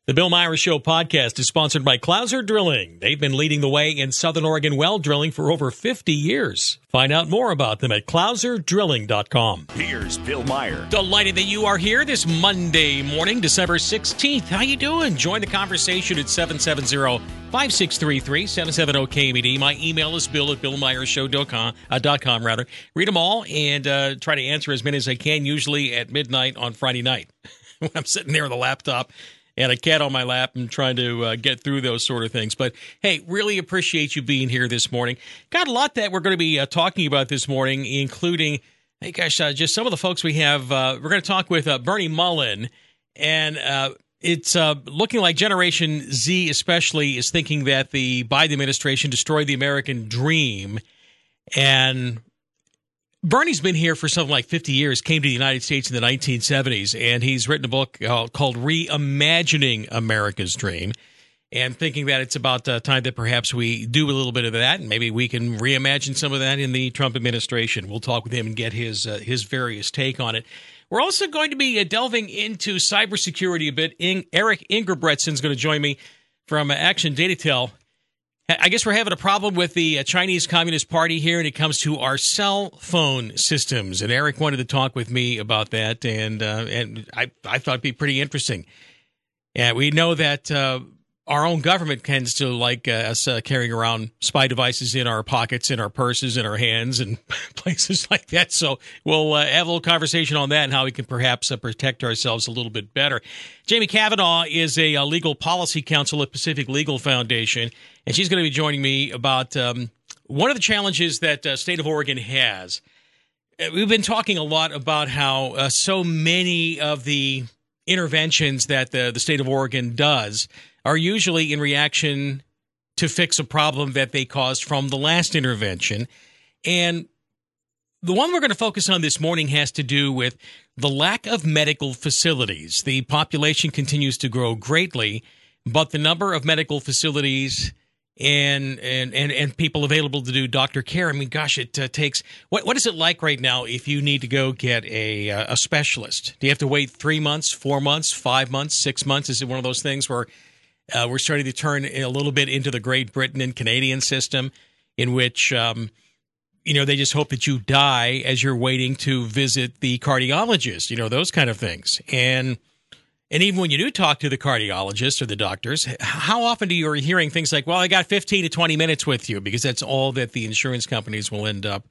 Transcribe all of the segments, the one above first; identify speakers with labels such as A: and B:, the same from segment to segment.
A: The Bill Myers Show podcast is sponsored by Clouser Drilling. They've been leading the way in Southern Oregon well drilling for over 50 years. Find out more about them at clouserdrilling.com.
B: Here's Bill Myers.
A: Delighted that you are here this Monday morning, December 16th. How you doing? Join the conversation at 770-5633, 770-KMED. My email is bill@billmyershow.com. Read them all and try to answer as many as I can, usually at midnight on Friday night when I'm sitting there with a laptop and a cat on my lap and trying to get through those sort of things. But, hey, really appreciate you being here this morning. Got a lot that we're going to be talking about this morning, including, hey, gosh, just some of the folks we have. We're going to talk with Bernie Mullen, and it's looking like Generation Z especially is thinking that the Biden administration destroyed the American dream. And Bernie's been here for something like 50 years, came to the United States in the 1970s, and he's written a book called Reimagining America's Dream, and thinking that it's about time that perhaps we do a little bit of that, and maybe we can reimagine some of that in the Trump administration. We'll talk with him and get his various take on it. We're also going to be delving into cybersecurity a bit. Eric Ingebrigtsen's going to join me from Action Datatel. I guess we're having a problem with the Chinese Communist Party here when it comes to our cell phone systems. And Eric wanted to talk with me about that, and I thought it'd be pretty interesting. And we know that our own government tends to like us carrying around spy devices in our pockets, in our purses, in our hands, and places like that. So we'll have a little conversation on that and how we can perhaps protect ourselves a little bit better. Jamie Kavanaugh is a legal policy counsel at Pacific Legal Foundation, and she's going to be joining me about one of the challenges that state of Oregon has. We've been talking a lot about how so many of the interventions that the state of Oregon does are usually in reaction to fix a problem that they caused from the last intervention. And the one we're going to focus on this morning has to do with the lack of medical facilities. The population continues to grow greatly, but the number of medical facilities and people available to do doctor care, I mean, gosh, it takes – what is it like right now if you need to go get a specialist? Do you have to wait 3 months, 4 months, 5 months, 6 months? Is it one of those things where we're starting to turn a little bit into the Great Britain and Canadian system in which they just hope that you die as you're waiting to visit the cardiologist, those kind of things. And even when you do talk to the cardiologist or the doctors, how often do you are hearing things like, well, I got 15 to 20 minutes with you, because that's all that the insurance companies will end up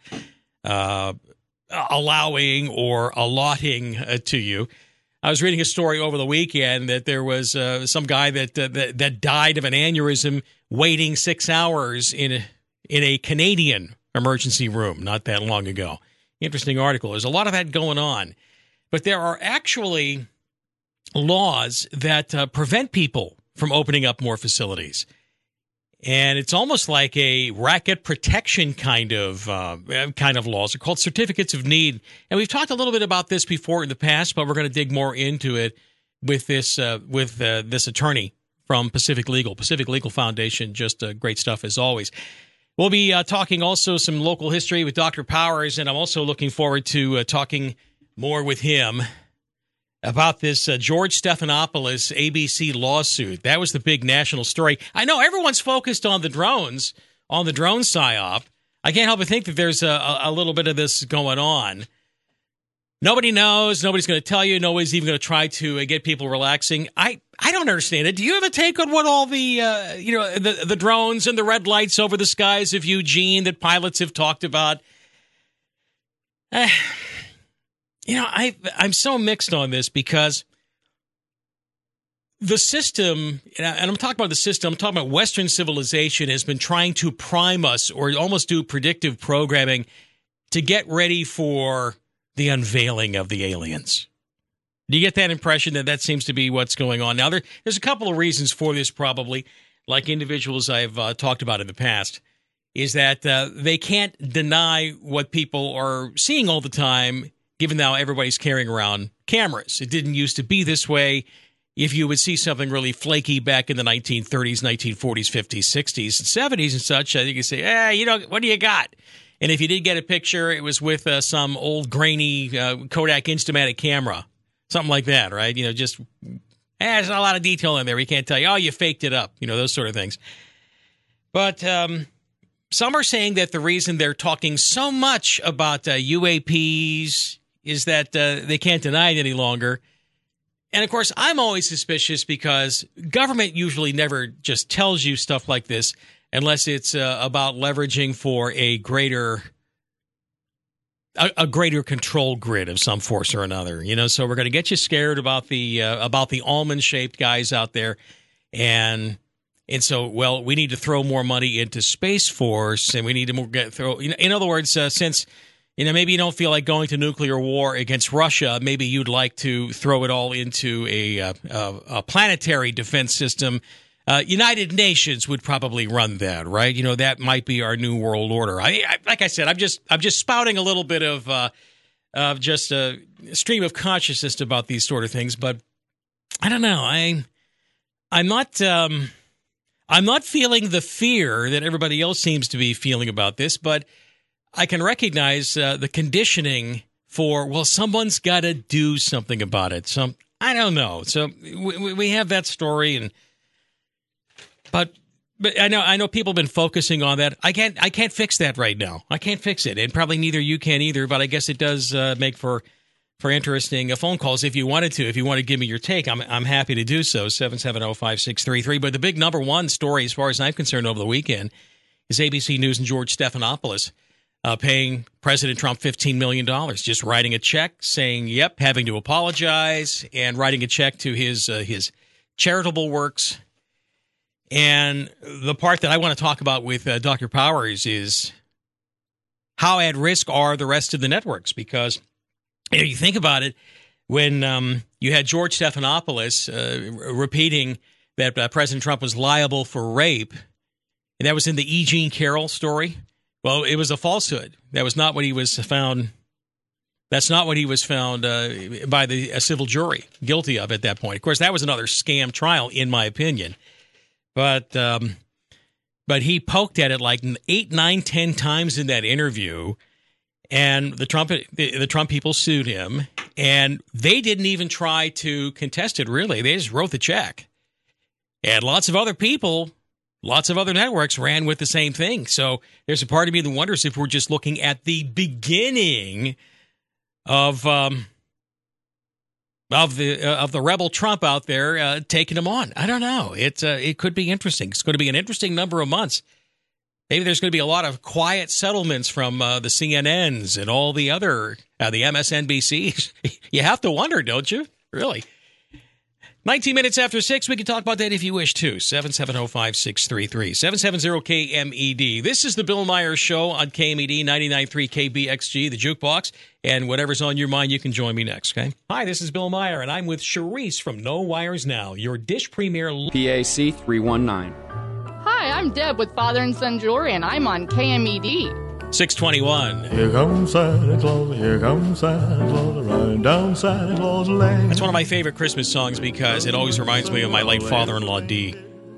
A: allowing or allotting to you. I was reading a story over the weekend that there was some guy that died of an aneurysm waiting 6 hours in a Canadian emergency room not that long ago. Interesting article. There's a lot of that going on. But there are actually laws that prevent people from opening up more facilities. And it's almost like a racket protection kind of laws. They're called certificates of need. And we've talked a little bit about this before in the past, but we're going to dig more into it with this attorney from Pacific Legal Foundation. Just great stuff as always. We'll be talking also some local history with Dr. Powers, and I'm also looking forward to talking more with him about this George Stephanopoulos ABC lawsuit. That was the big national story. I know everyone's focused on the drones, on the drone psyop. I can't help but think that there's a little bit of this going on. Nobody knows. Nobody's going to tell you. Nobody's even going to try to get people relaxing. I don't understand it. Do you have a take on what all the the drones and the red lights over the skies of Eugene that pilots have talked about? I'm so mixed on this because the system, and I'm talking about the system, I'm talking about Western civilization has been trying to prime us or almost do predictive programming to get ready for the unveiling of the aliens. Do you get that impression that seems to be what's going on? Now, there's a couple of reasons for this probably, like individuals I've talked about in the past, is that they can't deny what people are seeing all the time, given now everybody's carrying around cameras. It didn't used to be this way. If you would see something really flaky back in the 1930s, 1940s, 50s, 60s, and 70s and such, I think you say, what do you got? And if you did get a picture, it was with some old grainy Kodak Instamatic camera, something like that, right? Just There's not a lot of detail in there. We can't tell you, oh, you faked it up, those sort of things. But some are saying that the reason they're talking so much about UAPs is that they can't deny it any longer. And, of course, I'm always suspicious because government usually never just tells you stuff like this unless it's about leveraging for a greater control grid of some force or another. So we're going to get you scared about the almond-shaped guys out there. And so, well, we need to throw more money into Space Force, and we need to throw. In other words, since maybe you don't feel like going to nuclear war against Russia, maybe you'd like to throw it all into a planetary defense system. United Nations would probably run that, right? That might be our new world order. Like I said, I'm just spouting a little bit of just a stream of consciousness about these sort of things, but I don't know. I'm not feeling the fear that everybody else seems to be feeling about this, but I can recognize the conditioning for, well, someone's got to do something about it. So I don't know. So we have that story, but I know people have been focusing on that. I can't fix that right now. I can't fix it, and probably neither you can either. But I guess it does make for interesting phone calls if you wanted to. If you want to give me your take, I'm happy to do so. 770-5633. But the big number one story, as far as I'm concerned, over the weekend is ABC News and George Stephanopoulos paying President Trump $15 million, just writing a check saying, yep, having to apologize, and writing a check to his charitable works. And the part that I want to talk about with Dr. Powers is how at risk are the rest of the networks, because you think about it, when you had George Stephanopoulos repeating that President Trump was liable for rape, and that was in the E. Jean Carroll story. Well, it was a falsehood. That was not what he was found. That's not what he was found by a civil jury guilty of at that point. Of course, that was another scam trial, in my opinion. But he poked at it like 8, 9, 10 times in that interview. And the Trump people sued him, and they didn't even try to contest it, really. They just wrote the check. And lots of other people, lots of other networks ran with the same thing. So there's a part of me that wonders if we're just looking at the beginning of the rebel Trump out there taking him on. I don't know. It could be interesting. It's going to be an interesting number of months. Maybe there's going to be a lot of quiet settlements from the CNNs and all the other, the MSNBCs. You have to wonder, don't you? Really? 19 minutes after 6, we can talk about that if you wish to. 770-5633, 770-KMED. This is the Bill Myers Show on KMED 99.3 KBXG, the Jukebox. And whatever's on your mind, you can join me next, okay? Hi, this is Bill Meyer, and I'm with Charisse from No Wires Now, your Dish Premier.
B: PAC 319.
C: Hi, I'm Deb with Father and Son Jewelry, and I'm on KMED.
A: 621.
D: Here comes Santa Claus, here comes Santa Claus, riding down Santa Claus Lane.
A: That's one of my favorite Christmas songs because it always reminds me of my late father-in-law, Dee.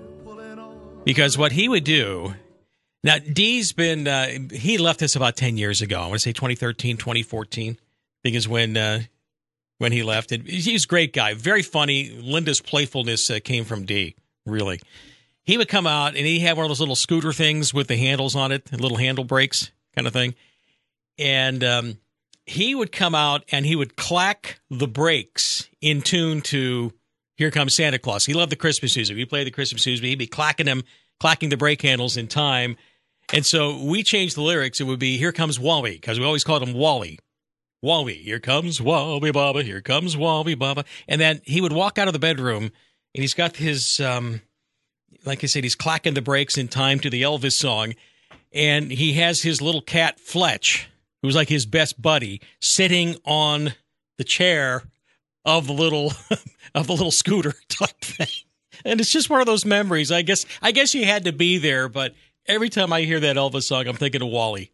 A: Because what he would do... Now, Dee's been... he left us about 10 years ago. I want to say 2013, 2014. I think is when he left. He's a great guy. Very funny. Linda's playfulness came from Dee, really. He would come out, and he had one of those little scooter things with the handles on it, little handle brakes kind of thing. And he would come out, and he would clack the brakes in tune to Here Comes Santa Claus. He loved the Christmas music. We played the Christmas music. He'd be clacking the brake handles in time. And so we changed the lyrics. It would be Here Comes Wally, because we always called him Wally. Wally, here comes Wally Baba, here comes Wally Baba. And then he would walk out of the bedroom, and he's got his... like I said, he's clacking the brakes in time to the Elvis song, and he has his little cat, Fletch, who's like his best buddy, sitting on the chair of the little scooter type thing. And it's just one of those memories. I guess you had to be there, but every time I hear that Elvis song, I'm thinking of Wally.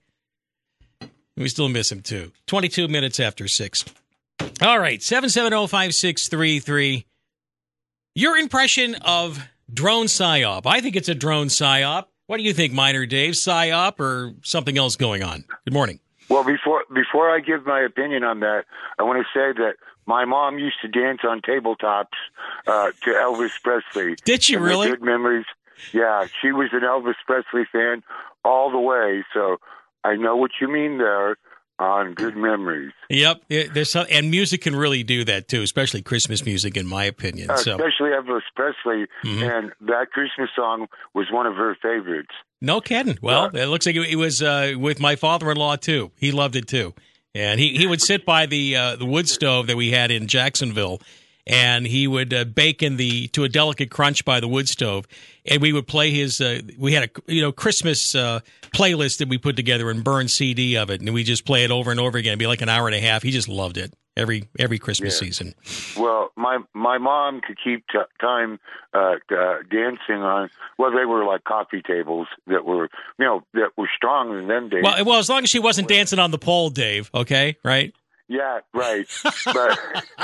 A: We still miss him, too. 22 minutes after 6. All right, 770-5633. Your impression of... drone psyop. I think it's a drone psyop. What do you think, Minor Dave? Psyop or something else going on? Good morning.
E: Well, before I give my opinion on that, I want to say that my mom used to dance on tabletops to Elvis Presley.
A: Did she really?
E: Good memories. Yeah, she was an Elvis Presley fan all the way. So I know what you mean there on Good Memories.
A: Yep. And music can really do that, too, especially Christmas music, in my opinion.
E: Especially Elvis Presley. And that Christmas song was one of her favorites.
A: No kidding. Well, it looks like it was with my father-in-law, too. He loved it, too. And he would sit by the wood stove that we had in Jacksonville, and he would bake to a delicate crunch by the wood stove, and we would play his. We had a Christmas playlist that we put together and burned CD of it, and we just play it over and over again. It'd be like an hour and a half. He just loved it every Christmas season.
E: Well, my mom could keep time dancing on. Well, they were like coffee tables that were that were strong in them days.
A: Well, as long as she wasn't dancing on the pole, Dave. Okay, right?
E: Yeah, right. But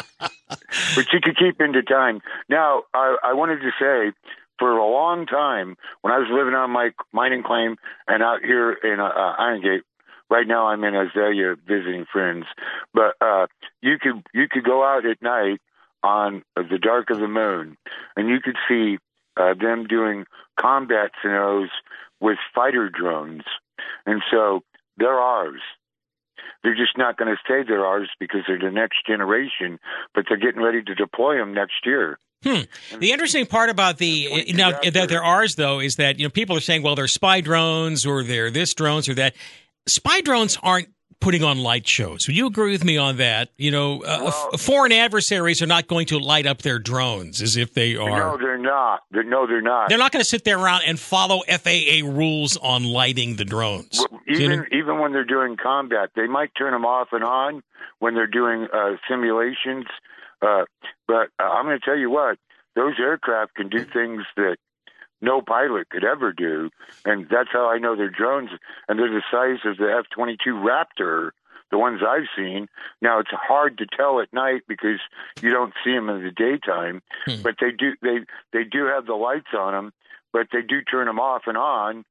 E: she could keep into time. Now, I wanted to say, for a long time, when I was living on my mining claim and out here in Iron Gate, right now I'm in Azalea visiting friends, but you could go out at night on the dark of the moon, and you could see them doing combat scenarios with fighter drones. And so they're ours. They're just not going to say they're ours because they're the next generation, but they're getting ready to deploy them next year.
A: The interesting part about that they're ours, though, is that people are saying, well, they're spy drones or they're this drones or that. Spy drones aren't putting on light shows. Would you agree with me on that? Foreign adversaries are not going to light up their drones as if they are.
E: No, they're not. They're not.
A: They're not going to sit there around and follow FAA rules on lighting the drones.
E: Well, even when they're doing combat, they might turn them off and on when they're doing simulations. But I'm going to tell you what, those aircraft can do things that no pilot could ever do, and that's how I know they're drones. And they're the size of the F-22 Raptor, the ones I've seen. Now, it's hard to tell at night because you don't see them in the daytime, but they do have the lights on them, but they do turn them off and on,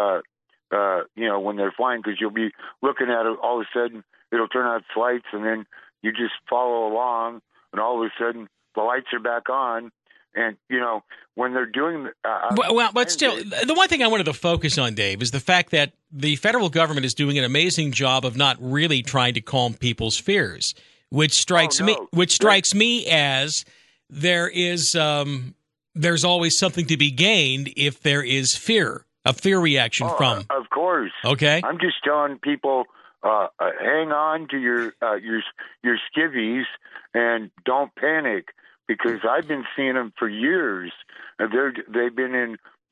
E: when they're flying, because you'll be looking at it, all of a sudden it'll turn out its lights, and then you just follow along, and all of a sudden the lights are back on. And, when they're doing...
A: but still, the one thing I wanted to focus on, Dave, is the fact that the federal government is doing an amazing job of not really trying to calm people's fears, which strikes me as there's always something to be gained if there is fear, a fear reaction from.
E: Of course.
A: Okay.
E: I'm just telling people, hang on to your skivvies and don't panic. Because I've been seeing them for years. They've been in,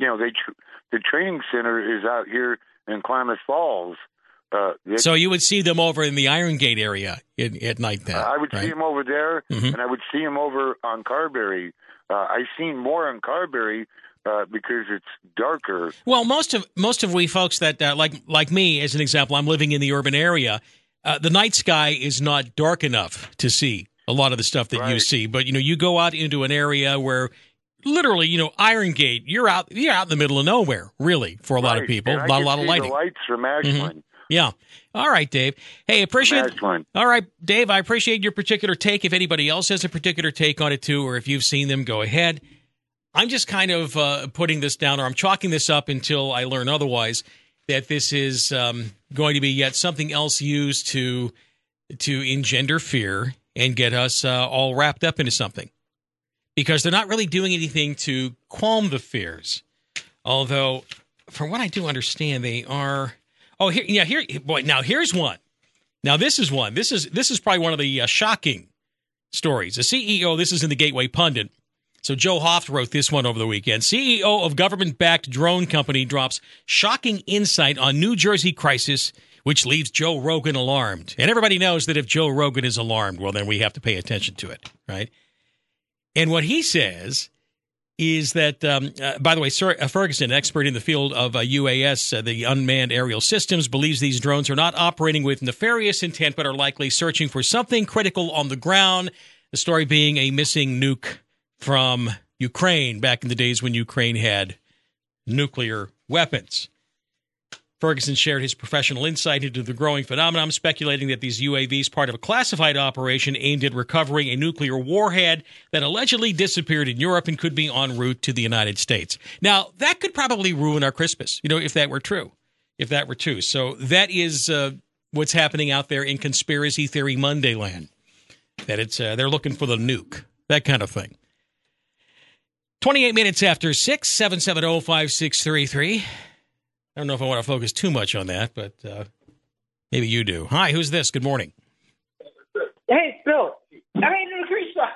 E: the training center is out here in Klamath Falls.
A: So you would see them over in the Iron Gate area at night then?
E: I would see them over there, and I would see them over on Carberry. I've seen more on Carberry because it's darker.
A: Well, most of we folks that, like me, as an example, I'm living in the urban area, the night sky is not dark enough to see a lot of the stuff that you see. But, you go out into an area where literally, Iron Gate, you're out in the middle of nowhere, really, for a lot of people. Not a lot of lighting.
E: The lights from Ashland.
A: Yeah. All right, Dave. Hey, appreciate it. All right, Dave, I appreciate your particular take. If anybody else has a particular take on it, too, or if you've seen them, go ahead. I'm just kind of putting this down, or I'm chalking this up until I learn otherwise, that this is going to be yet something else used to engender fear and get us all wrapped up into something. Because they're not really doing anything to calm the fears. Although, from what I do understand, they are... Oh, now here's one. Now, this is one. This is probably one of the shocking stories. The CEO, this is in the Gateway Pundit. So Joe Hoft wrote this one over the weekend. CEO of government-backed drone company drops shocking insight on New Jersey crisis, which leaves Joe Rogan alarmed. And everybody knows that if Joe Rogan is alarmed, well, then we have to pay attention to it, right? And what he says is that, by the way, Ferguson, an expert in the field of UAS, the unmanned aerial systems, believes these drones are not operating with nefarious intent, but are likely searching for something critical on the ground. The story being a missing nuke from Ukraine back in the days when Ukraine had nuclear weapons. Ferguson shared his professional insight into the growing phenomenon, speculating that these UAVs part of a classified operation aimed at recovering a nuclear warhead that allegedly disappeared in Europe and could be en route to the United States. Now, that could probably ruin our Christmas, if that were true. So that is what's happening out there in Conspiracy Theory Monday land. That it's they're looking for the nuke, that kind of thing. 28 minutes after 6, 770-5633. I don't know if I want to focus too much on that, but maybe you do. Hi, who's this? Good morning.
F: Hey, Bill. Lucretia.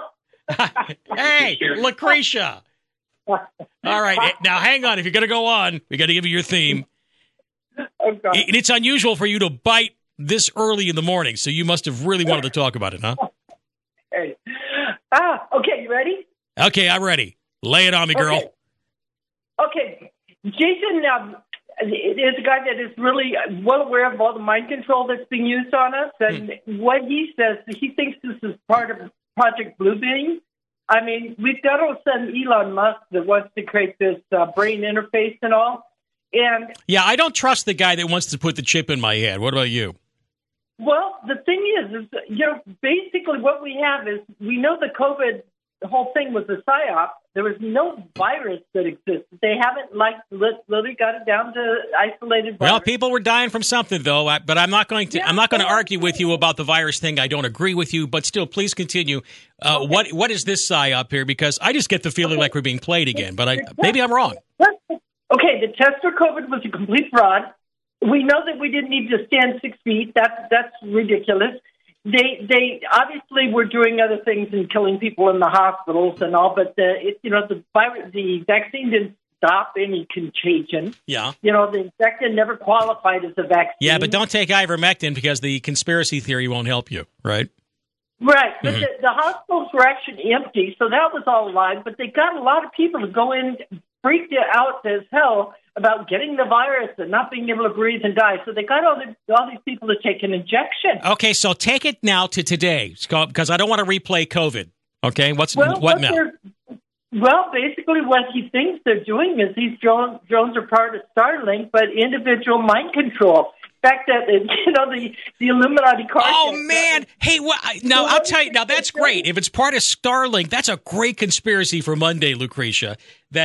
F: Hi, Bill.
A: Hey, Lucretia. All right. Now, hang on. If you're going to go on, we got to give you your theme.
F: Okay.
A: And it's unusual for you to bite this early in the morning, so you must have really wanted to talk about it, huh?
F: Hey. Okay, you ready?
A: Okay, I'm ready. Lay it on me, girl.
F: Okay. Jason is a guy that is really well aware of all the mind control that's being used on us. And what he says, he thinks this is part of Project Bluebeam. I mean, we've got all of a sudden Elon Musk that wants to create this brain interface and all. And
A: yeah, I don't trust the guy that wants to put the chip in my head. What about you?
F: Well, the thing is basically what we have is we know the COVID whole thing was a psyop. There was no virus that existed. They haven't literally got it down to isolated virus.
A: Well, people were dying from something though. But I'm not going to. Yeah, I'm not going to argue with you about the virus thing. I don't agree with you. But still, please continue. Okay. What is this psyop here? Because I just get the feeling like we're being played again. But maybe I'm wrong.
F: Okay, the test for COVID was a complete fraud. We know that we didn't need to stand 6 feet. That's ridiculous. They obviously were doing other things and killing people in the hospitals and all, but the vaccine didn't stop any contagion.
A: Yeah.
F: The infected never qualified as a vaccine.
A: Yeah, but don't take ivermectin because the conspiracy theory won't help you, right?
F: Right, but the hospitals were actually empty, so that was all live, but they got a lot of people to go in freaked out as hell about getting the virus and not being able to breathe and die. So they got all these people to take an injection.
A: Okay, so take it now to today, because I don't want to replay COVID. Okay, what now?
F: Well, basically what he thinks they're doing is these drones are part of Starlink, but individual mind control. In fact, that the Illuminati card.
A: Oh man! Hey, now I'll tell you. Now that's great. If it's part of Starlink, that's a great conspiracy for Monday, Lucretia.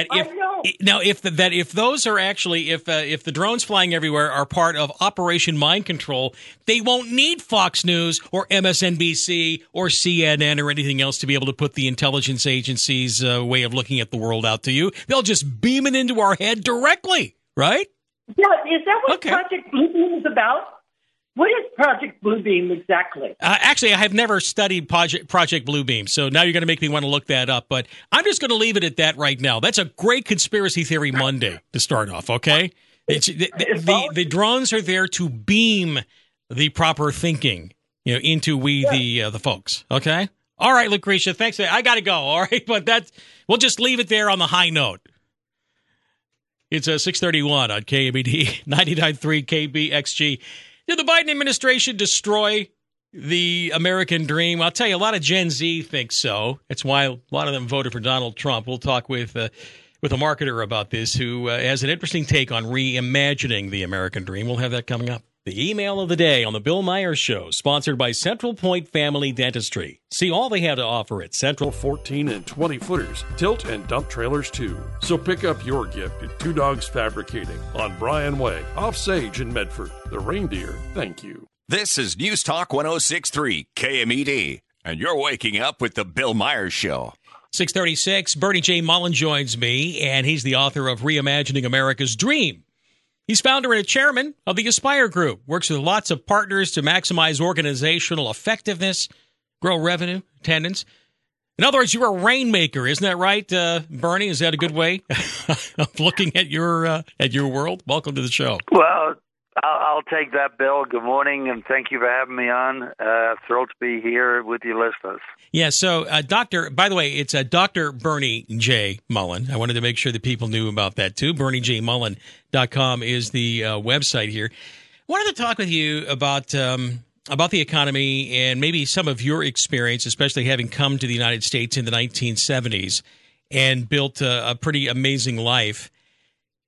A: If those are actually if the drones flying everywhere are part of Operation Mind Control, they won't need Fox News or MSNBC or CNN or anything else to be able to put the intelligence agencies' way of looking at the world out to you. They'll just beam it into our head directly, right?
F: Yeah, is that what Project Bluebeam is about? What is Project Bluebeam exactly?
A: Actually, I have never studied Project Bluebeam, so now you're going to make me want to look that up. But I'm just going to leave it at that right now. That's a great conspiracy theory Monday to start off, okay? The drones are there to beam the proper thinking into the folks, okay? All right, Lucretia, thanks. I got to go, all right? But we'll just leave it there on the high note. It's 6:31 on KMED 99.3 KBXG. Did the Biden administration destroy the American dream? I'll tell you, a lot of Gen Z think so. That's why a lot of them voted for Donald Trump. We'll talk with a marketer about this who has an interesting take on reimagining the American dream. We'll have that coming up. The email of the day on the Bill Myers Show, sponsored by Central Point Family Dentistry. See all they have to offer at Central.
G: 14 and 20 footers, tilt and dump trailers too. So pick up your gift at Two Dogs Fabricating on Bryan Way, off Sage in Medford. The reindeer, thank you.
H: This is News Talk 106.3 KMED, and you're waking up with the Bill Myers Show.
A: 6:36, Bernie J. Mullen joins me, and he's the author of Reimagining America's Dream. He's founder and chairman of the Aspire Group, works with lots of partners to maximize organizational effectiveness, grow revenue, attendance. In other words, you're a rainmaker, isn't that right, Bernie? Is that a good way of looking at your world? Welcome to the show.
I: Well, I'll take that, Bill. Good morning, and thank you for having me on. Thrilled to be here with your listeners.
A: Yeah, so, by the way, it's Dr. Bernie J. Mullen. I wanted to make sure that people knew about that, too. BernieJMullen.com is the website here. I wanted to talk with you about the economy and maybe some of your experience, especially having come to the United States in the 1970s and built a pretty amazing life.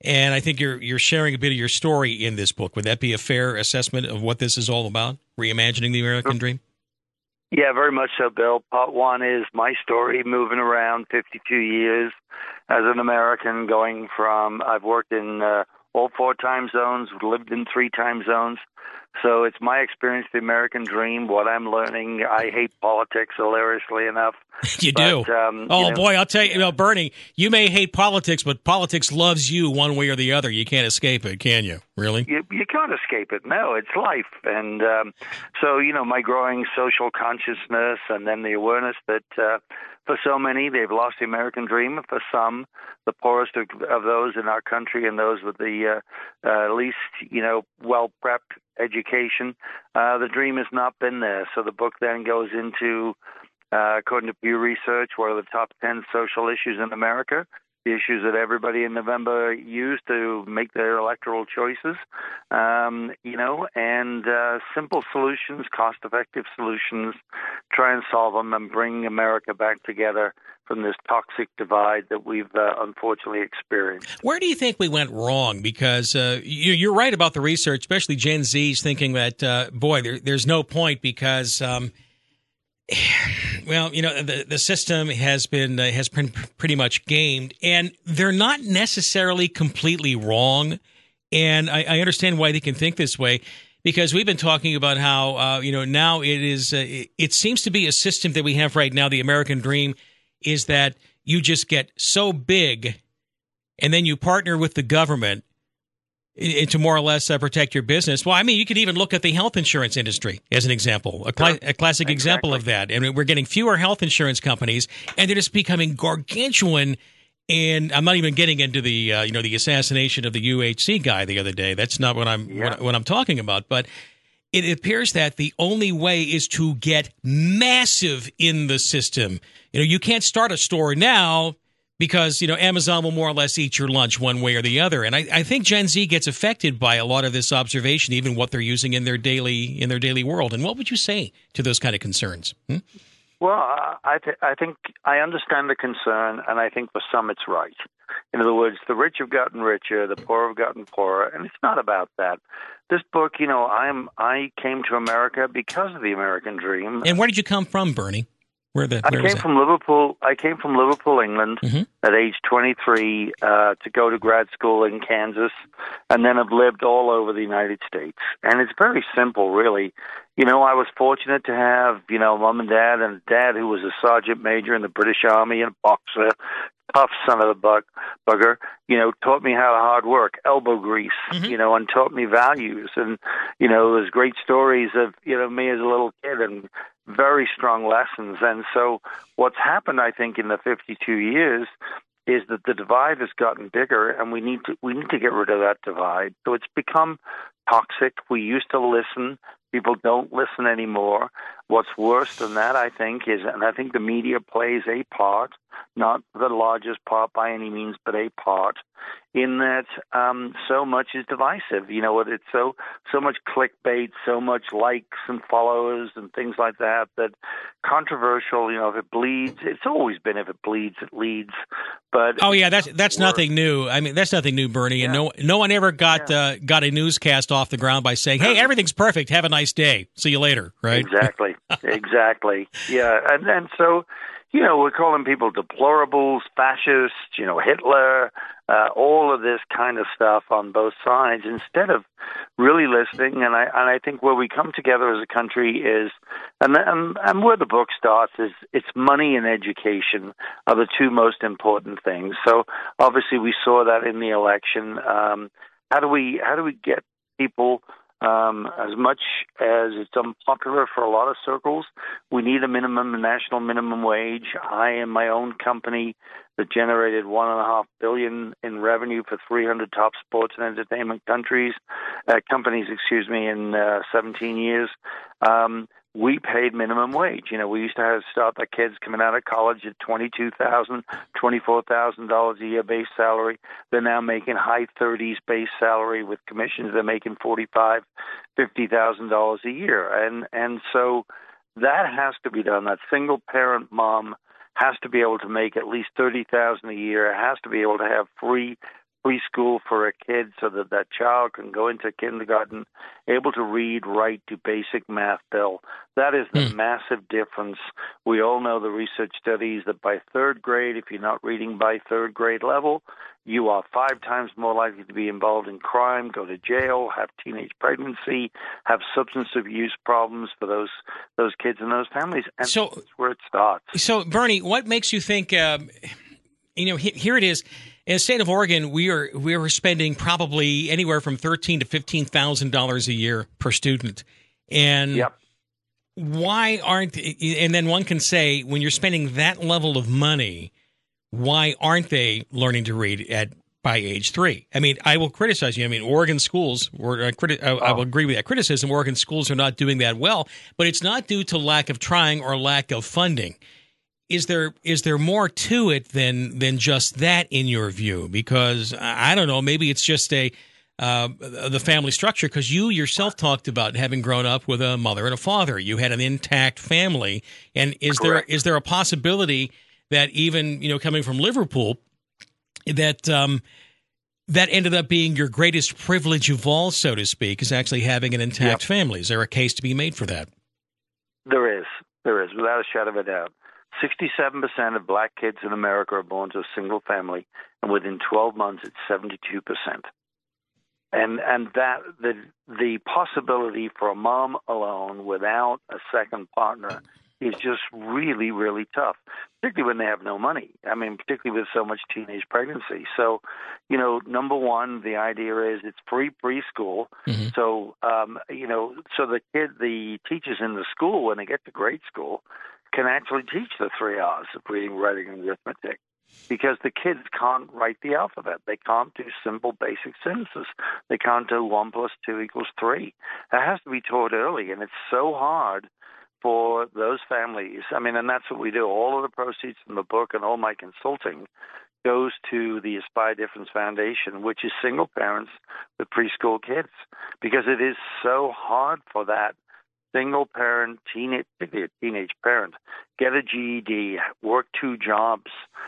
A: And I think you're sharing a bit of your story in this book. Would that be a fair assessment of what this is all about? Reimagining the American dream?
I: Yeah, very much so, Bill. Part one is my story, moving around 52 years as an American, going from, I've worked in all 4 time zones, lived in 3 time zones. So it's my experience, the American dream, what I'm learning. I hate politics, hilariously enough.
A: You do? Boy, I'll tell you, Bernie, you may hate politics, but politics loves you one way or the other. You can't escape it, can you? Really?
I: You can't escape it. No, it's life. And so, my growing social consciousness and then the awareness that for so many, they've lost the American dream. For some, the poorest of those in our country and those with the least, well-prepped education, the dream has not been there. So the book then goes into, according to Pew Research, what are the top 10 social issues in America, the issues that everybody in November used to make their electoral choices, and simple solutions, cost-effective solutions, try and solve them and bring America back together from this toxic divide that we've unfortunately experienced.
A: Where do you think we went wrong? Because you're right about the research, especially Gen Z's thinking that, there's no point because, the system has been pretty much gamed, and they're not necessarily completely wrong. And I understand why they can think this way. Because we've been talking about how, now it seems to be a system that we have right now, the American dream, is that you just get so big and then you partner with the government to more or less protect your business. Well, I mean, you could even look at the health insurance industry as an example, a classic example of that. And we're getting fewer health insurance companies, and they're just becoming gargantuan. And I'm not even getting into the the assassination of the UHC guy the other day. That's not what I'm talking about. But it appears that the only way is to get massive in the system. You can't start a store now because Amazon will more or less eat your lunch one way or the other. And I think Gen Z gets affected by a lot of this observation, even what they're using in their daily world. And what would you say to those kind of concerns?
I: Well, I think I understand the concern, and I think for some it's right. In other words, the rich have gotten richer, the poor have gotten poorer, and it's not about that. This book, I came to America because of the American dream.
A: And where did you come from, Bernie?
I: I came from Liverpool. I came from Liverpool, England, at age 23 to go to grad school in Kansas, and then I've lived all over the United States. And it's very simple, really. I was fortunate to have, mom and dad, and dad who was a sergeant major in the British Army and a boxer, tough son of the bugger, taught me how to hard work, elbow grease, and taught me values. And, there's great stories of, me as a little kid and very strong lessons. And so what's happened, I think, in the 52 years is that the divide has gotten bigger, and we need to get rid of that divide. So it's become toxic. We used to listen. People don't listen anymore. What's worse than that, I think, and I think the media plays a part, not the largest part by any means, but a part, in that so much is divisive. It's so much clickbait, so much likes and followers and things like that, that controversial, if it bleeds, it's always been if it bleeds, it leads. But
A: that's nothing new. I mean, that's nothing new, Bernie. Yeah. And no one ever got a newscast off the ground by saying, "Hey, everything's perfect. Have a nice day. See you later." Right?
I: Exactly. Yeah, and so we're calling people deplorables, fascists, Hitler, all of this kind of stuff on both sides instead of really listening. And I think where we come together as a country is, and where the book starts is, it's money and education are the two most important things. So obviously we saw that in the election. How do we get people? As much as it's unpopular for a lot of circles, we need a national minimum wage. I am my own company that generated $1.5 billion in revenue for 300 top sports and entertainment companies, in 17 years. We paid minimum wage. We used to start the kids coming out of college at $22,000, $24,000 a year base salary. They're now making high 30s base salary with commissions. They're making $45,000, $50,000 a year, and so that has to be done. That single parent mom has to be able to make at least $30,000 a year. Has to be able to have free preschool for a kid so that that child can go into kindergarten able to read, write, do basic math, Bill. That is the massive difference. We all know the research studies that by third grade, if you're not reading by third grade level, you are 5 times more likely to be involved in crime, go to jail, have teenage pregnancy, have substance abuse problems for those kids and those families. And
A: so,
I: that's where it starts.
A: So, Bernie, what makes you think, here it is. In the state of Oregon, we are spending probably anywhere from $13,000 to $15,000 a year per student. And why aren't, and then one can say, when you're spending that level of money, why aren't they learning to read by age 3? I mean, I will criticize you. I mean, Oregon schools, I will agree with that criticism. Oregon schools are not doing that well, but it's not due to lack of trying or lack of funding. Is there more to it than just that in your view? Because I don't know, maybe it's just the family structure. Because you yourself talked about having grown up with a mother and a father. You had an intact family, and is there a possibility that even coming from Liverpool, that ended up being your greatest privilege of all, so to speak, is actually having an intact family? Is there a case to be made for that?
I: There is, without a shadow of a doubt. 67% of black kids in America are born to a single family, and within 12 months, it's 72%. And that the possibility for a mom alone without a second partner is just really, really tough, particularly when they have no money. I mean, particularly with so much teenage pregnancy. So, number one, the idea is it's free preschool. Mm-hmm. So, so the teachers in the school, when they get to grade school, can actually teach the 3 hours of reading, writing, and arithmetic, because the kids can't write the alphabet. They can't do simple basic sentences. They can't do 1 + 2 = 3. That has to be taught early, and it's so hard for those families. I mean, and that's what we do. All of the proceeds from the book and all my consulting goes to the Aspire Difference Foundation, which is single parents with preschool kids, because it is so hard for that single parent, particularly a teenage parent, get a GED, work 2 jobs,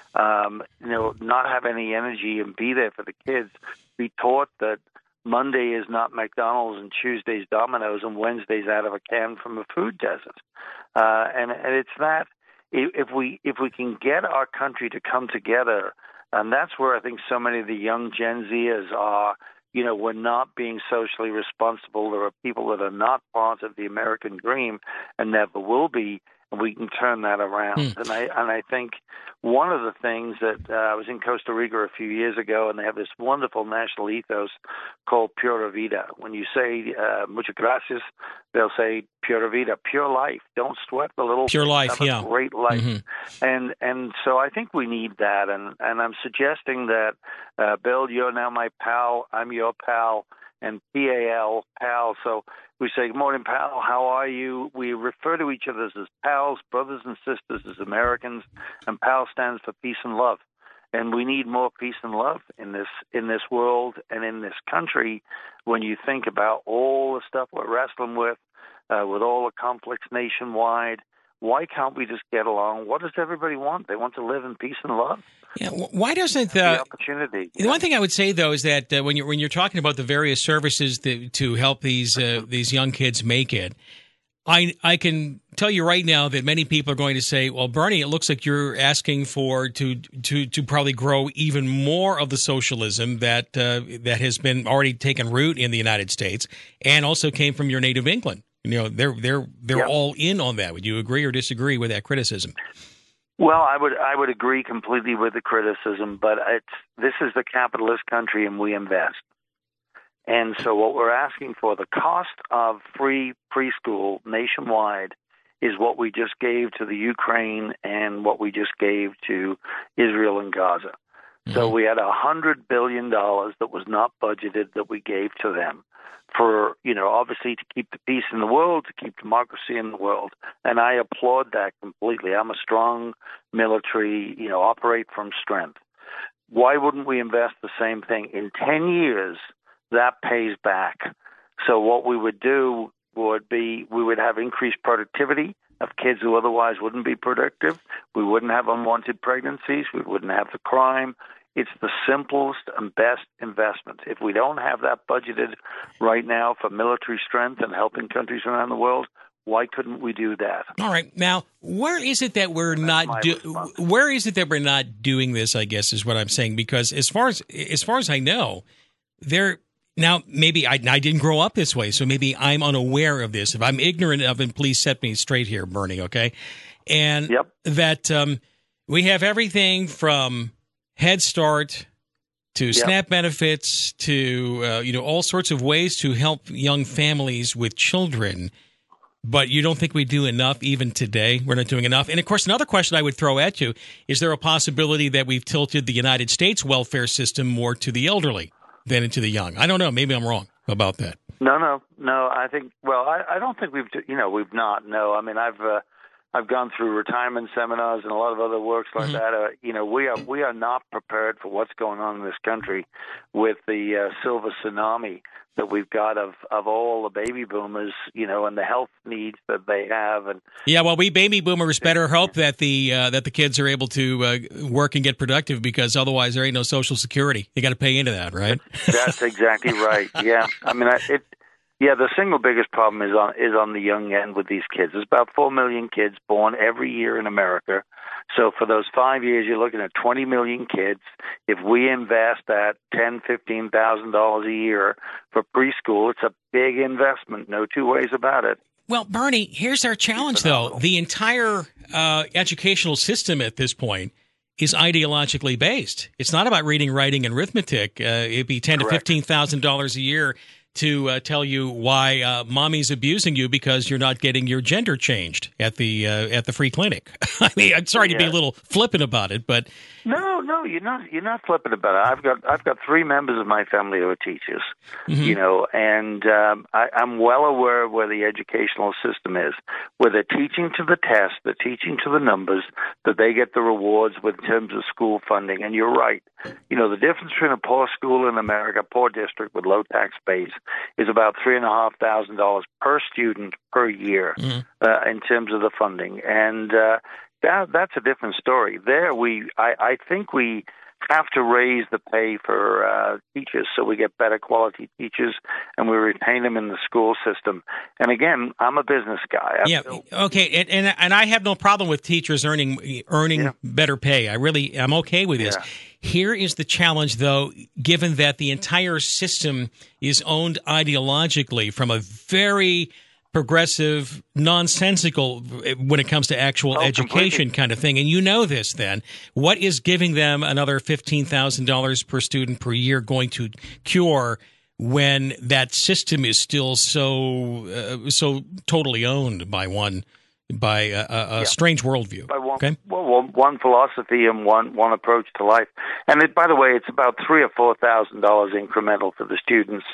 I: not have any energy and be there for the kids, be taught that Monday is not McDonald's and Tuesday's Domino's and Wednesday's out of a can from a food desert. And it's that if we can get our country to come together, and that's where I think so many of the young Gen Zers are. We're not being socially responsible. There are people that are not part of the American dream and never will be, and we can turn that around. And I think one of the things that I was in Costa Rica a few years ago, and they have this wonderful national ethos called Pura Vida. When you say muchas gracias, they'll say Pura Vida, pure life. Don't sweat the little
A: pure life.
I: Have a great life. Mm-hmm. And so I think we need that. And I'm suggesting that Bill, you're now my pal. I'm your pal. And PAL, pal. So we say, good morning, pal. How are you? We refer to each other as pals, brothers and sisters, as Americans, and PAL stands for peace and love. And we need more peace and love in this world and in this country. When you think about all the stuff we're wrestling with all the conflicts nationwide, why can't we just get along? What does everybody want? They want to live in peace and love.
A: Yeah, why doesn't
I: the opportunity?
A: The one thing I would say though is that when you're talking about the various services to help these young kids make it, I can tell you right now that many people are going to say, well, Bernie, it looks like you're asking for to probably grow even more of the socialism that has been already taken root in the United States and also came from your native England. They're all in on that. Would you agree or disagree with that criticism?
I: Well, I would agree completely with the criticism, but this is the capitalist country and we invest. And so what we're asking for, the cost of free preschool nationwide is what we just gave to the Ukraine and what we just gave to Israel and Gaza. Mm-hmm. So we had $100 billion that was not budgeted that we gave to them for, obviously to keep the peace in the world, to keep democracy in the world. And I applaud that completely. I'm a strong military, operate from strength. Why wouldn't we invest the same thing? In 10 years, that pays back. So what we would do would be we would have increased productivity of kids who otherwise wouldn't be productive. We wouldn't have unwanted pregnancies. We wouldn't have the crime. It's the simplest and best investment. If we don't have that budgeted right now for military strength and helping countries around the world, why couldn't we do that?
A: All right. Now, where is it that we're not doing this, I guess, is what I'm saying, because as far as I know, now maybe I didn't grow up this way, so maybe I'm unaware of this. If I'm ignorant of it, please set me straight here, Bernie, okay? And that we have everything from Head Start to SNAP benefits to all sorts of ways to help young families with children. But you don't think we do enough even today? We're not doing enough. And, of course, another question I would throw at you, is there a possibility that we've tilted the United States welfare system more to the elderly than into the young? I don't know. Maybe I'm wrong about that.
I: No. I think, I don't think we've not. No, I mean, I've gone through retirement seminars and a lot of other works like that. We are not prepared for what's going on in this country with the silver tsunami that we've got of all the baby boomers, and the health needs that they have. And
A: we baby boomers better hope that the kids are able to work and get productive, because otherwise there ain't no Social Security. You got to pay into that, right?
I: That's exactly right. Yeah, I mean, the single biggest problem is on the young end with these kids. There's about 4 million kids born every year in America. So for those 5 years, you're looking at 20 million kids. If we invest that $10,000-$15,000 a year for preschool, it's a big investment. No two ways about it.
A: Well, Bernie, here's our challenge, though. The entire educational system at this point is ideologically based. It's not about reading, writing, and arithmetic. It'd be $10,000 to $15,000 a year to tell you why mommy's abusing you because you're not getting your gender changed at the free clinic. I mean, I'm sorry to be a little flippant about it, but
I: no, you're not flippant about it. I've got 3 members of my family who are teachers, and I'm well aware of where the educational system is, where they're teaching to the test, they're teaching to the numbers, that they get the rewards in terms of school funding. And you're right. The difference between a poor school in America, poor district with low tax base, is about $3,500 per student per year in terms of the funding, and that's a different story. There, I think we have to raise the pay for teachers so we get better quality teachers and we retain them in the school system. And again, I'm a business guy.
A: Okay, and I have no problem with teachers earning better pay. I'm okay with this. Here is the challenge, though, given that the entire system is owned ideologically from a very progressive, nonsensical when it comes to actual education kind of thing. And you know this then. What is giving them another $15,000 per student per year going to cure when that system is still so totally owned by a strange worldview?
I: One philosophy and one approach to life. And by the way, it's about $3,000 or $4,000 incremental for the students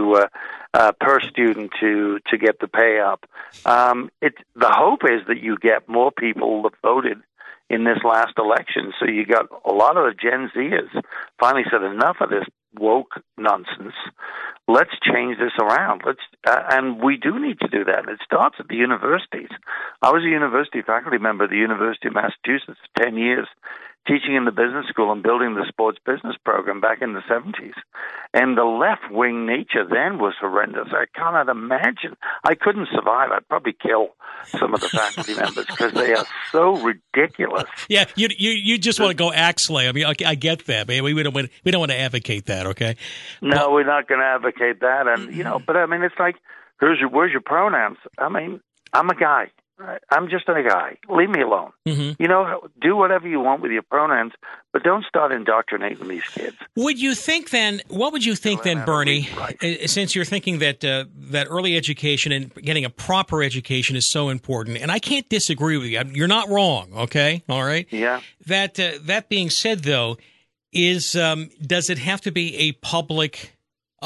I: per student to get the pay up. The hope is that you get more people that voted in this last election. So you got a lot of the Gen Zers finally said enough of this woke nonsense. Let's change this around. And we do need to do that. It starts at the universities. I was a university faculty member at the University of Massachusetts for 10 years, teaching in the business school and building the sports business program back in the 70s. And the left-wing nature then was horrendous. I cannot imagine. I couldn't survive. I'd probably kill some of the faculty members because they are so ridiculous.
A: Yeah, you just want to go axe-slay. I mean, I get that, man. We don't want to advocate that, okay?
I: No, we're not going to advocate that. And, but I mean, it's like, where's your pronouns? I mean, I'm a guy. I'm just a guy. Leave me alone. Do whatever you want with your pronouns, but don't start indoctrinating these kids.
A: What would you think then, Bernie, since you're thinking that early education and getting a proper education is so important, and I can't disagree with you. You're not wrong, okay? All right?
I: Yeah.
A: That being said, though, does it have to be a public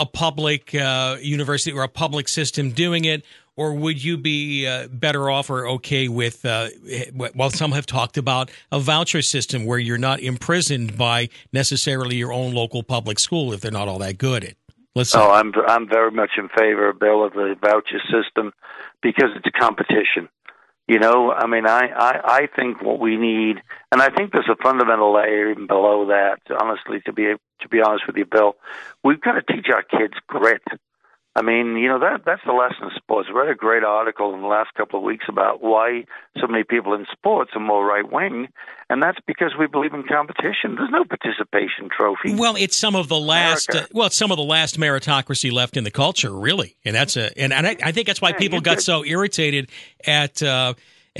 A: university or a public system doing it? Or would you be better off or okay with, well, some have talked about a voucher system where you're not imprisoned by necessarily your own local public school if they're not all that good at it?
I: I'm very much in favor, Bill, of the voucher system because it's a competition. You know, I mean, I think what we need, and I think there's a fundamental layer even below that, honestly, to be honest with you, Bill, we've got to teach our kids grit. I mean, you know, that's the lesson of sports. I read a great article in the last couple of weeks about why so many people in sports are more right-wing, and that's because we believe in competition. There's no participation trophy.
A: Well, it's some of the last meritocracy left in the culture, really, and that's and I think that's why people got so irritated at the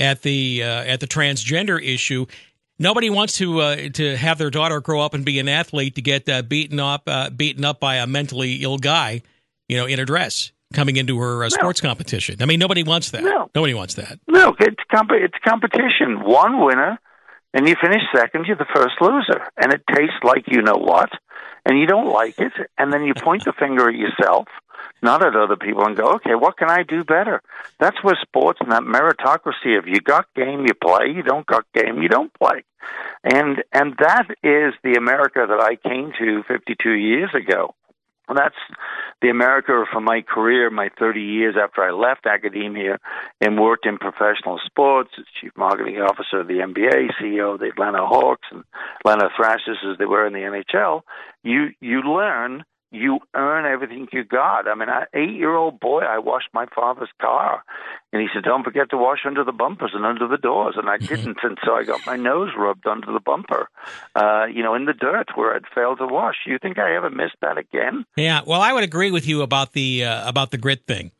A: transgender issue. Nobody wants to have their daughter grow up and be an athlete to get beaten up by a mentally ill guy, you know, in a dress coming into her sports competition. I mean, nobody wants that.
I: No.
A: Nobody wants that.
I: No, it's competition. One winner, and you finish second, you're the first loser. And it tastes like you know what, and you don't like it, and then you point the finger at yourself, not at other people, and go, okay, what can I do better? That's where sports and that meritocracy of you got game, you play, you don't got game, you don't play. And that is the America that I came to 52 years ago. And that's the America from my career, my 30 years after I left academia and worked in professional sports as chief marketing officer of the NBA, CEO of the Atlanta Hawks and Atlanta Thrashers as they were in the NHL. You learn, you earn everything you got. I mean, 8-year-old boy, I washed my father's car. And he said, don't forget to wash under the bumpers and under the doors. And I didn't, and so I got my nose rubbed under the bumper, in the dirt where I'd failed to wash. You think I ever missed that again?
A: Yeah, well, I would agree with you about the grit thing,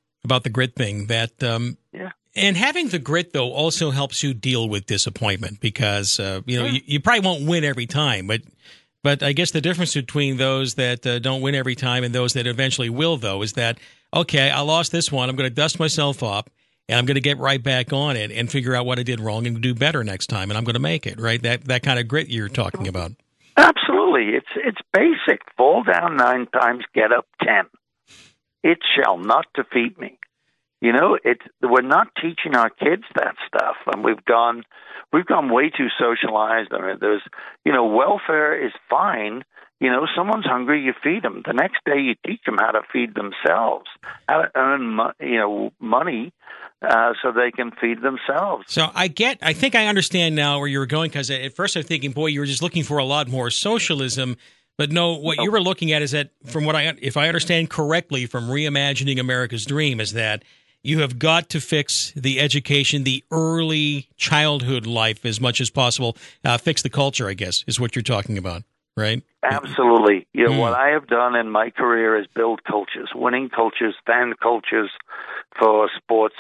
A: that and having the grit, though, also helps you deal with disappointment because, you probably won't win every time, But I guess the difference between those that don't win every time and those that eventually will, though, is that, okay, I lost this one. I'm going to dust myself up, and I'm going to get right back on it and figure out what I did wrong and do better next time, and I'm going to make it, right? That kind of grit you're talking about.
I: Absolutely. It's basic. Fall down 9 times, get up 10. It shall not defeat me. You know, we're not teaching our kids that stuff, and we've gone way too socialized. I mean, there's, welfare is fine. You know, someone's hungry, you feed them. The next day, you teach them how to feed themselves, how to earn, money, so they can feed themselves.
A: So I think I understand now where you were going, because at first I'm thinking, boy, you were just looking for a lot more socialism. But no, what you were looking at is that, if I understand correctly, from Reimagining America's Dream, is that you have got to fix the education, the early childhood life as much as possible. Fix the culture, I guess, is what you're talking about, right?
I: Absolutely. What I have done in my career is build cultures, winning cultures, fan cultures for sports,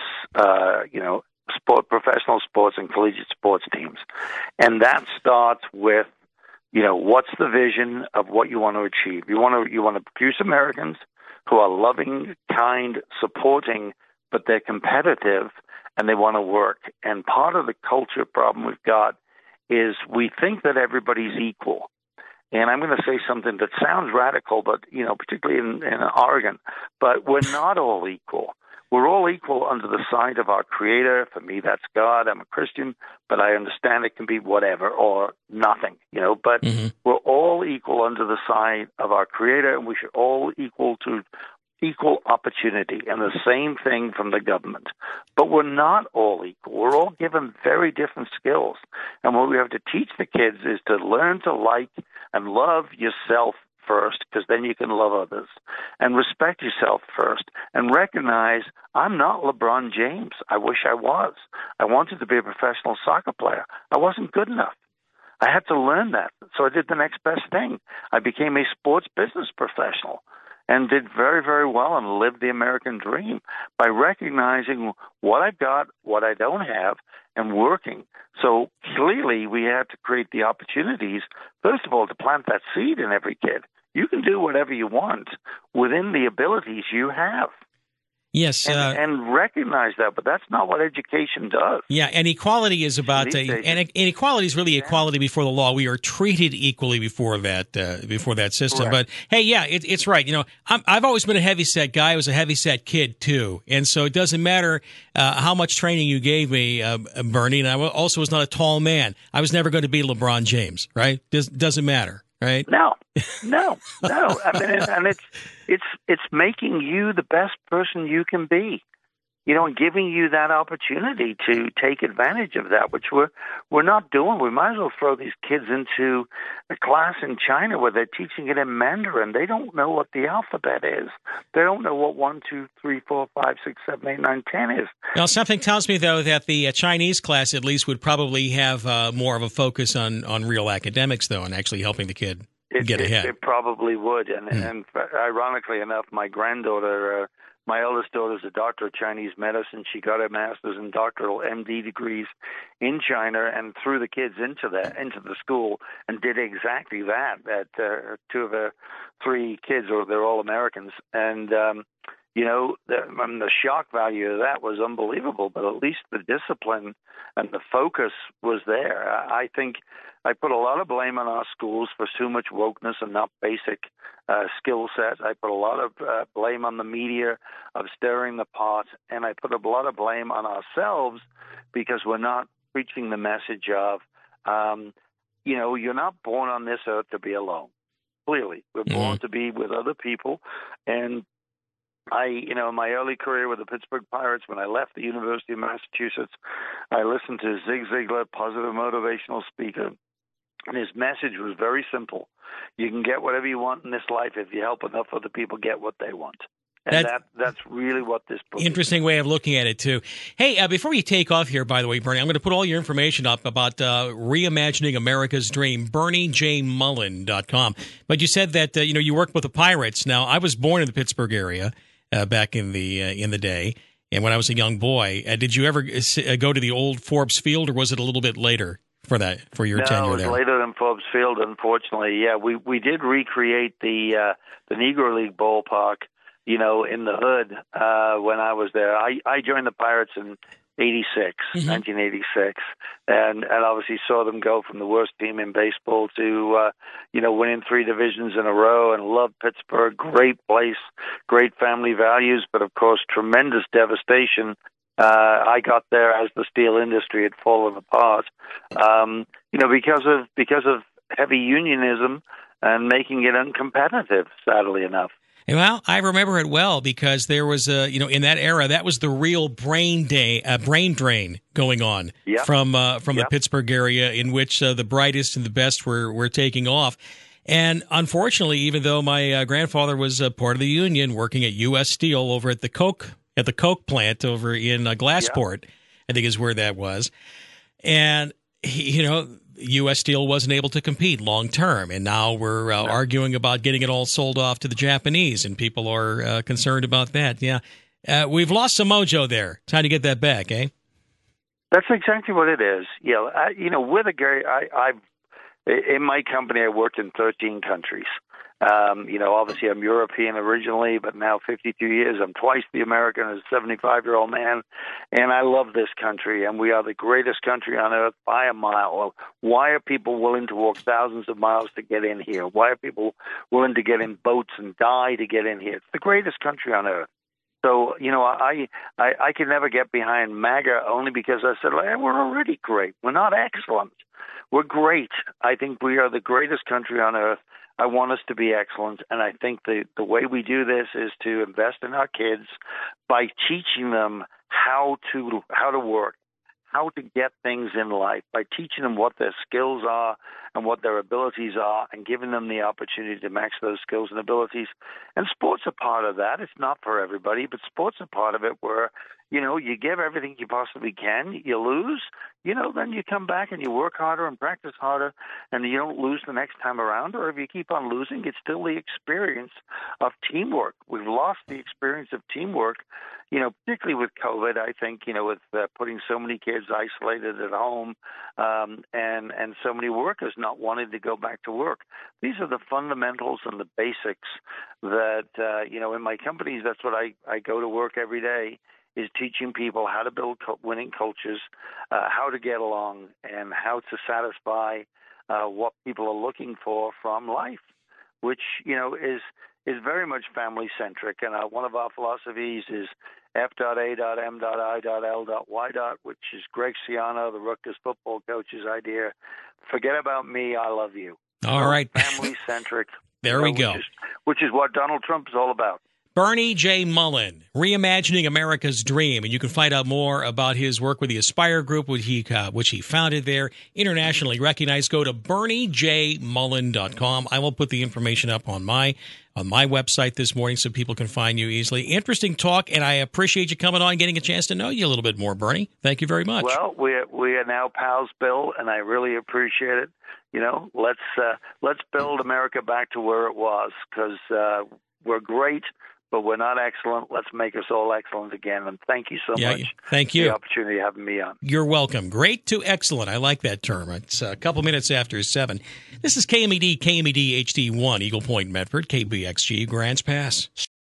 I: professional sports and collegiate sports teams. And that starts with, what's the vision of what you want to achieve? You want to produce Americans who are loving, kind, supporting, but they're competitive and they want to work. And part of the culture problem we've got is we think that everybody's equal. And I'm going to say something that sounds radical, but, particularly in Oregon, but we're not all equal. We're all equal under the side of our Creator. For me, that's God. I'm a Christian, but I understand it can be whatever or nothing, but we're all equal under the side of our Creator, and we should all equal opportunity, and the same thing from the government. But we're not all equal. We're all given very different skills. And what we have to teach the kids is to learn to like and love yourself first, because then you can love others, and respect yourself first, and recognize I'm not LeBron James. I wish I was. I wanted to be a professional soccer player. I wasn't good enough. I had to learn that. So I did the next best thing. I became a sports business professional and did very, very well and lived the American dream by recognizing what I've got, what I don't have, and working. So clearly we had to create the opportunities, first of all, to plant that seed in every kid. You can do whatever you want within the abilities you have.
A: Yes,
I: and recognize that, but that's not what education does.
A: Yeah, and equality is about and equality is really equality before the law. We are treated equally before that system. Correct. But hey, yeah, it's right. I've always been a heavyset guy. I was a heavyset kid too, and so it doesn't matter how much training you gave me, Bernie. And I also was not a tall man. I was never going to be LeBron James, right? Doesn't matter. Right?
I: No. I mean, and it's making you the best person you can be. and giving you that opportunity to take advantage of that, which we're not doing. We might as well throw these kids into a class in China where they're teaching it in Mandarin. They don't know what the alphabet is. They don't know what 1, 2, 3, 4, 5, 6, 7, 8, 9, 10 is.
A: Now, something tells me, though, that the Chinese class at least would probably have more of a focus on real academics, though, and actually helping the kid get ahead.
I: It probably would. And ironically enough, my granddaughter, my eldest daughter's a doctor of Chinese medicine. She got her master's and doctoral MD degrees in China and threw the kids into the school and did exactly that. Two of her 3 kids, they're all Americans. And, the shock value of that was unbelievable, but at least the discipline and the focus was there. I think I put a lot of blame on our schools for too much wokeness and not basic skill sets. I put a lot of blame on the media of stirring the pot, and I put a lot of blame on ourselves because we're not preaching the message of, you're not born on this earth to be alone. Clearly, we're born to be with other people, and in my early career with the Pittsburgh Pirates, when I left the University of Massachusetts, I listened to Zig Ziglar, positive motivational speaker, and his message was very simple. You can get whatever you want in this life if you help enough other people get what they want. And that's really what this book
A: interesting
I: is.
A: Way of looking at it, too. Hey, before you take off here, by the way, Bernie, I'm going to put all your information up about Reimagining America's Dream, BernieJMullen.com. But you said that, you worked with the Pirates. Now, I was born in the Pittsburgh area back in the day, and when I was a young boy. Did you ever go to the old Forbes Field, or was it a little bit later for your tenure there?
I: No, it was later than Forbes Field, unfortunately. Yeah, we did recreate the Negro League ballpark, in the hood when I was there. I joined the Pirates in 1986, and obviously saw them go from the worst team in baseball to, winning 3 divisions in a row, and loved Pittsburgh. Great place, great family values, but of course, tremendous devastation. I got there as the steel industry had fallen apart, because of heavy unionism and making it uncompetitive, sadly enough.
A: Well, I remember it well because there was in that era, that was the real brain drain going on from the Pittsburgh area, in which the brightest and the best were taking off. And unfortunately, even though my grandfather was part of the union, working at U.S. Steel over at the Coke plant over in Glassport, I think is where that was, and U.S. Steel wasn't able to compete long term, and now we're arguing about getting it all sold off to the Japanese, and people are concerned about that. Yeah, we've lost some mojo there. Time to get that back, eh?
I: That's exactly what it is. With I've in my company, I worked in 13 countries. Obviously I'm European originally, but now 52 years, I'm twice the American as a 75-year-old man, and I love this country, and we are the greatest country on earth by a mile. Well, why are people willing to walk thousands of miles to get in here? Why are people willing to get in boats and die to get in here? It's the greatest country on earth. So, I can never get behind MAGA only because I said, we're already great. We're not excellent. We're great. I think we are the greatest country on earth. I want us to be excellent, and I think the way we do this is to invest in our kids by teaching them how to work, how to get things in life, by teaching them what their skills are and what their abilities are, and giving them the opportunity to match those skills and abilities. And sports are part of that. It's not for everybody, but sports are part of it where, you give everything you possibly can, you lose, then you come back and you work harder and practice harder, and you don't lose the next time around. Or if you keep on losing, it's still the experience of teamwork. We've lost the experience of teamwork, particularly with COVID, I think, with putting so many kids isolated at home and so many workers not wanting to go back to work. These are the fundamentals and the basics that, in my companies, that's what I go to work every day, is teaching people how to build winning cultures, how to get along, and how to satisfy what people are looking for from life, which, is very much family-centric. And one of our philosophies is F.A.M.I.L.Y. which is Greg Sciano, the Rutgers football coach's idea. Forget about me, I love you.
A: All right.
I: Family-centric.
A: There we go.
I: Which is what Donald Trump is all about.
A: Bernie J. Mullen, Reimagining America's Dream. And you can find out more about his work with the Aspire Group, which he founded there, internationally recognized. Go to BernieJMullen.com. I will put the information up on my website this morning so people can find you easily. Interesting talk, and I appreciate you coming on and getting a chance to know you a little bit more, Bernie. Thank you very much.
I: Well, we are now pals, Bill, and I really appreciate it. You know, let's build America back to where it was, because we're great, but we're not excellent. Let's make us all excellent again. And thank you so much.
A: Thank you.
I: For the opportunity of having me on.
A: You're welcome. Great to excellent. I like that term. It's a couple minutes after 7. This is KMED HD1, Eagle Point, Medford, KBXG, Grants Pass.